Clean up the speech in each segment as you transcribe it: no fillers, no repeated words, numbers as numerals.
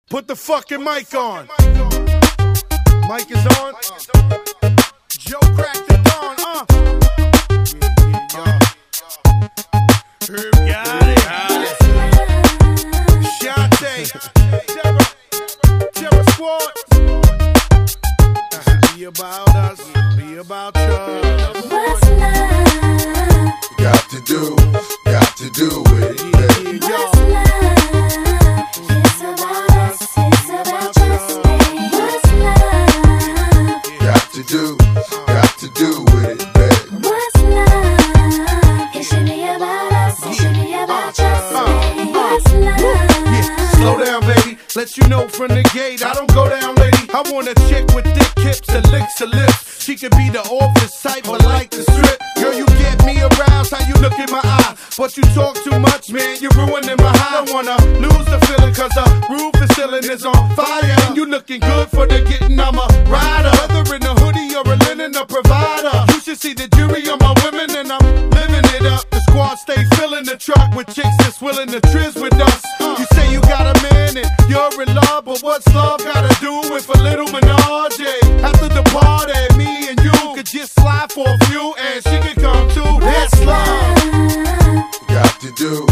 Put the fucking mic on. Mic is on. Joe cracked the dawn, Herb got it. Shante, Terror Squad. Be about us, be about you. What's love? Got to do it. What's love? It's about us, it's about just me. What's love? Got to do with it, baby. What's love? It should be about us, it should be about just me. What's love? Slow down, baby. Let you know from the gate, I don't go down, lady. I want a chick with thick hips and licks her lips. She could be the office type, but like the strip. Girl, you get me aroused, how you look in my eye. But you talk too much, man, you're ruining my high. I don't wanna lose the feeling, cause the roof is ceiling is on fire. And you looking good for the getting, I'm a rider. Whether in a hoodie or a linen, a provider. You should see the jury on my women, and I'm living it up. The squad stay filling the truck with chicks that's willing to trizz with us. You say you got a man and you're in love, but what's love gotta do with a little menage? After the party, me and you could just slide for a few, and she could come too. That's love. Got to do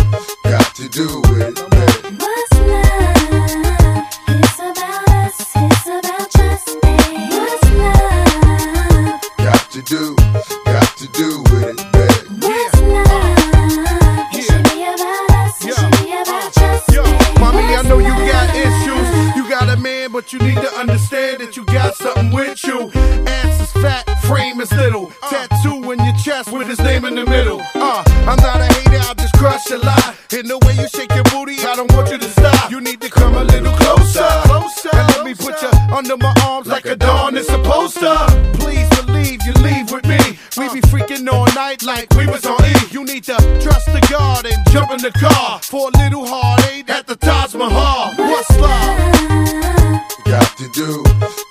it, baby. What's love? It's about us, it's about just me. What's love? Got to do with it, baby. What's love? It should be about us, it should be about just me. Mommy, I know you got issues. You got a man, but you need to understand that you got something with you. Ass is fat, frame is little. Tattoo in your chest with his name in the middle. I'm not a hater, I'll just crush a lie. In the way you shake your booty, I don't want you to stop. You need to come a little closer. And let me put you under my arms like a dawn is supposed to. Please believe you leave with me. We be freaking all night like we was on E. You need to trust the God and jump in the car for a little heartache at the Taj Mahal. What's love? Got to do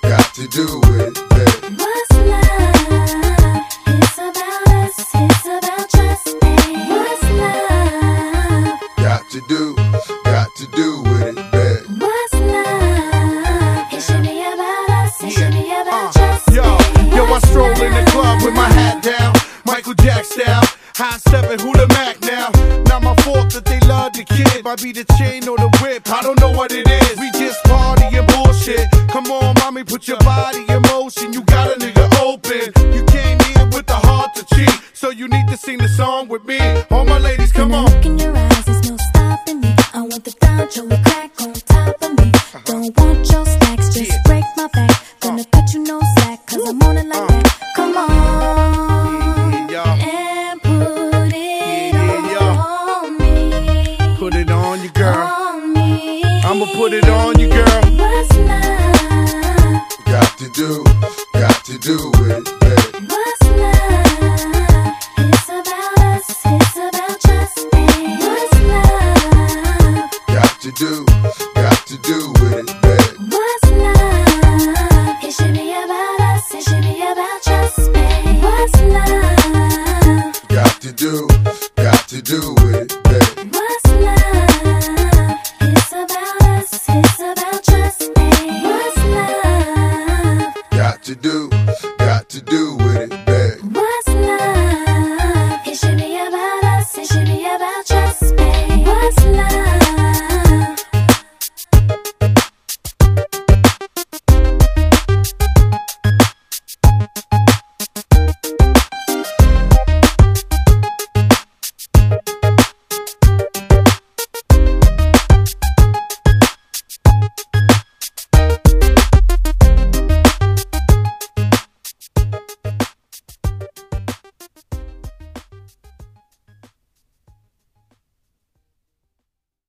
it, baby. What's love? It's about us, it's about just me. What's love? Got to do with it, baby. What's love? It should be about us, it should be about just me. Yo, I stroll in the club with my hat down, Michael Jack style. High stepping, who the Mac now? Not my fault that they love the kid. Might be the chain or the whip, I don't know what it is. We just party and bullshit. Come on, mommy, put your body in motion. You got a nigga open. You came here with the heart to cheat, so you need to sing the song with me. All my ladies, come on. Look in your eyes, there's no stopping me. I want the Dodge or a crack on top of me. Don't want your stacks, just break my back. Gonna cut you no slack, cause I'm on it like that. Come on. And put it on me. Put it on you, girl. On me. I'ma put it on you, girl. What's love? Got to do it, baby. What's